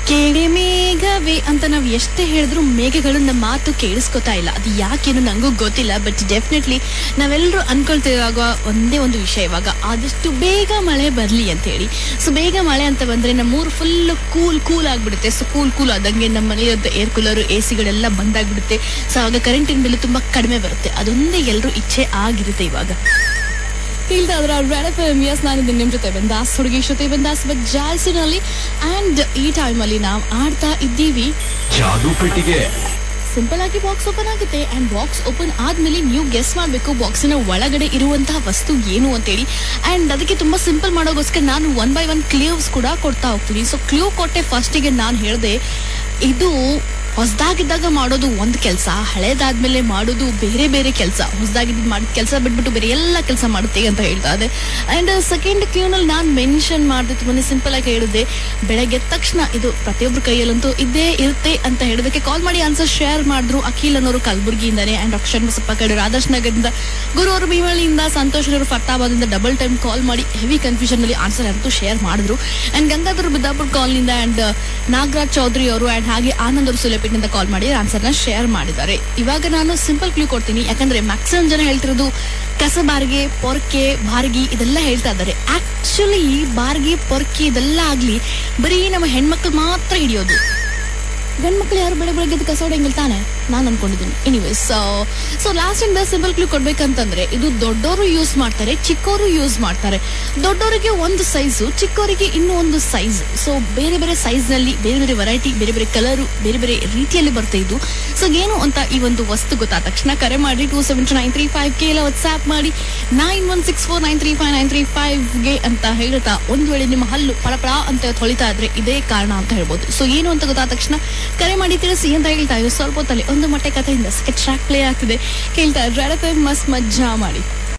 ಕೇಳಿ ಮೇಘವೇ ಅಂತ ನಾವು ಎಷ್ಟೇ ಹೇಳಿದ್ರು ಮೇಘಗಳು ನಮ್ಮ ಮಾತು ಕೇಳಿಸ್ಕೊತಾ ಇಲ್ಲ. ಅದು ಯಾಕೇನು ನಂಗೂ ಗೊತ್ತಿಲ್ಲ. ಬಟ್ ಡೆಫಿನೆಟ್ಲಿ ನಾವೆಲ್ಲರೂ ಅನ್ಕೊಳ್ತಿರುವಾಗ ಒಂದೇ ಒಂದು ವಿಷಯ, ಇವಾಗ ಆದಷ್ಟು ಬೇಗ ಮಳೆ ಬರ್ಲಿ ಅಂತ ಹೇಳಿ. ಸೊ ಬೇಗ ಮಳೆ ಅಂತ ಬಂದ್ರೆ ನಮ್ಮೂರು ಫುಲ್ ಕೂಲ್ ಆಗ್ಬಿಡುತ್ತೆ. ಸೊ ಕೂಲ್ ಆದಂಗೆ ನಮ್ಮ ಮನೆಯದ್ದು ಏರ್ ಕೂಲರ್ AC ಗಳೆಲ್ಲ ಬಂದಾಗ್ಬಿಡುತ್ತೆ. ಸೊ ಆವಾಗ ಕರೆಂಟಿನ ಬಿಲ್ ತುಂಬಾ ಕಡಿಮೆ ಬರುತ್ತೆ. ಅದೊಂದೇ ಎಲ್ಲರೂ ಇಚ್ಛೆ ಆಗಿರುತ್ತೆ ಇವಾಗ. ಹೇಳ್ತಾ ಇದ್ರೆ ರೆಡ್ FM. ಎಸ್, ನಾನಿದ್ದೀನಿ ನಿಮ್ಮ ಜೊತೆ ಬಂದಾಸ್, ಹುಡುಗಿ ಜೊತೆ ಬಂದಾಸ್ ಬಟ್ ಜಾಲ್ಸಿನಲ್ಲಿ. ಅಂಡ್ ಈ ಟೈಮಲ್ಲಿ ನಾವು ಆಡ್ತಾ ಇದ್ದೀವಿ ಜಾದು ಪೆಟ್ಟಿಗೆ. ಸಿಂಪಲ್ ಆಗಿ ಬಾಕ್ಸ್ ಓಪನ್ ಆಗುತ್ತೆ ಅಂಡ್ ಬಾಕ್ಸ್ ಓಪನ್ ಆದ್ಮೇಲೆ ನೀವು ಗೆಸ್ ಮಾಡಬೇಕು ಬಾಕ್ಸಿನ ಒಳಗಡೆ ಇರುವಂತಹ ವಸ್ತು ಏನು ಅಂತೇಳಿ. ಅಂಡ್ ಅದಕ್ಕೆ ತುಂಬಾ ಸಿಂಪಲ್ ಮಾಡೋಗೋಸ್ಕರ ನಾನು 1 by 1 ಕ್ಲೂಸ್ ಕೂಡ ಕೊಡ್ತಾ ಹೋಗ್ತೀನಿ. ಸೊ ಕ್ಲೂ ಕೊಟ್ಟೆ ಫಸ್ಟಿಗೆ ನಾನು ಹೇಳಿದೆ, ಇದು ಹೊಸದಾಗಿದ್ದಾಗ ಮಾಡೋದು ಒಂದು ಕೆಲಸ, ಹಳೇದಾದ್ಮೇಲೆ ಮಾಡೋದು ಬೇರೆ ಕೆಲಸ. ಹೊಸದಾಗಿದ್ದು ಮಾಡಿದ ಕೆಲಸ ಬಿಟ್ಬಿಟ್ಟು ಬೇರೆ ಎಲ್ಲ ಕೆಲಸ ಮಾಡುತ್ತೆ ಅಂತ ಹೇಳ್ತಾ ಇದೆ. ಅಂಡ್ ಸೆಕೆಂಡ್ ಕ್ಯೂನಲ್ಲಿ ನಾನು ಮೆನ್ಷನ್ ಮಾಡಿದೆ, ತುಂಬಾನೇ ಸಿಂಪಲ್ ಆಗಿ ಹೇಳಿದೆ, ಬೆಳಗ್ಗೆ ಎದ್ದ ತಕ್ಷಣ ಇದು ಪ್ರತಿಯೊಬ್ಬರ ಕೈಯಲ್ಲಂತೂ ಇದ್ದೇ ಇರುತ್ತೆ ಅಂತ ಹೇಳೋದಕ್ಕೆ ಕಾಲ್ ಮಾಡಿ ಆನ್ಸರ್ ಶೇರ್ ಮಾಡಿದ್ರು. ಅಖಿಲ್ ಅನ್ನೋರು ಕಲಬುರಗಿಯಿಂದಾನೆ, ಅಂಡ್ ಅಕ್ಷರ್ ಬಸಪ್ಪ ಕಡೆ ಆದರ್ಶ್ ನಗರದಿಂದ, ಗುರು ಅವರು ಭೀಮಳ್ಳಿಯಿಂದ, ಸಂತೋಷ್ ಅವರು ಫರ್ತಾಬಾದಿಂದ ಡಬಲ್ ಟೈಮ್ ಕಾಲ್ ಮಾಡಿ ಹೆವಿ ಕನ್ಫ್ಯೂಷನ್ ಅಲ್ಲಿ ಆನ್ಸರ್ ಅಂತೂ ಶೇರ್ ಮಾಡಿದ್ರು. ಅಂಡ್ ಗಂಗಾಧರ್ ಬಿದ್ದಾಪುರ ಕಾಲ್ನಿಂದ, ಅಂಡ್ ನಾಗರಾಜ್ ಚೌಧರಿ ಅವರು, ಅಂಡ್ ಹಾಗೆ ಆನಂದ್ ಅವರು ಸುಲೇಪೇಟ್ನಿಂದ ಕಾಲ್ ಮಾಡಿ ಆನ್ಸರ್ನ ಶೇರ್ ಮಾಡಿದ್ದಾರೆ. ಇವಾಗ ನಾನು ಸಿಂಪಲ್ ಕ್ಲೂ ಕೊಡ್ತೀನಿ, ಯಾಕಂದ್ರೆ ಮ್ಯಾಕ್ಸಿಮಮ್ ಜನ ಹೇಳ್ತಿರೋದು ಕಸ ಬಾರಿಗೆ, ಪೊರ್ಕೆ, ಬಾರ್ಗಿ ಇದೆಲ್ಲ ಹೇಳ್ತಾ ಇದ್ದಾರೆ. ಆಕ್ಚುಲಿ ಬಾರ್ಗಿ, ಪೊರ್ಕೆ ಇದೆಲ್ಲ ಆಗ್ಲಿ ಬರೀ ನಮ್ಮ ಹೆಣ್ಮಕ್ಳು ಮಾತ್ರ ಹಿಡಿಯೋದು. ಗಂಡ್ಮಕ್ಳು ಯಾರು ಬೆಳಗ್ಗೆ ಕಸ ಹೊಡೆಯಂಗಿಲ್ಲ ತಾನೆ, ನಾನು ಅನ್ಕೊಂಡಿದ್ದೀನಿ. ಎನಿವೇಸ್, ಸೊ ಲಾಸ್ಟ್ ಇಂದ ಸಿಂಪಲ್ ಕ್ಲೂ ಕೊಡ್ಬೇಕಂತಂದ್ರೆ ಇದು ದೊಡ್ಡವರು ಯೂಸ್ ಮಾಡ್ತಾರೆ, ಚಿಕ್ಕವರು ಯೂಸ್ ಮಾಡ್ತಾರೆ. ದೊಡ್ಡವರಿಗೆ ಒಂದು ಸೈಜು, ಚಿಕ್ಕವರಿಗೆ ಇನ್ನೂ ಒಂದು ಸೈಜ್. ಸೊ ಬೇರೆ ಸೈಜ್ ನಲ್ಲಿ ಬೇರೆ ವೆರೈಟಿ, ಬೇರೆ ಕಲರು, ಬೇರೆ ರೀತಿಯಲ್ಲಿ ಬರ್ತಾ ಇದ್ದು. ಸೊ ಏನು ಅಂತ ಈ ಒಂದು ವಸ್ತು ಗೊತ್ತಾದ ತಕ್ಷಣ ಕರೆ ಮಾಡಿ 2729355 ಎಲ್ಲ ವಾಟ್ಸ್ಆಪ್ ಮಾಡಿ 9164935935 ಅಂತ ಹೇಳ್ತಾ, ಒಂದ್ ವೇಳೆ ನಿಮ್ಮ ಹಲ್ಲು ಪಳಪಳ ಅಂತ ಹೊಳಿತಾ ಇದ್ರೆ ಇದೇ ಕಾರಣ ಅಂತ ಹೇಳ್ಬೋದು. ಸೊ ಏನು ಅಂತ ಗೊತ್ತಾದ ತಕ್ಷಣ ಕರೆ ಮಾಡಿ ತಿಳಿಸಿ ಅಂತ ಹೇಳ್ತಾ ಇದ್ರು. ಸ್ವಲ್ಪ ಹೊತ್ತಲ್ಲಿ ಒಂದು ಮೊಟ್ಟೆ ಕಥೆಯಿಂದ ಸ್ಕೆಚ್ ಟ್ರ್ಯಾಕ್ ಪ್ಲೇ ಆಗ್ತಿದೆ. ಕೇಳ್ತಾ ರೆಡ್ FM, ಮಸ್ತ್ ಮಜ್ಜಾ ಮಾಡಿ.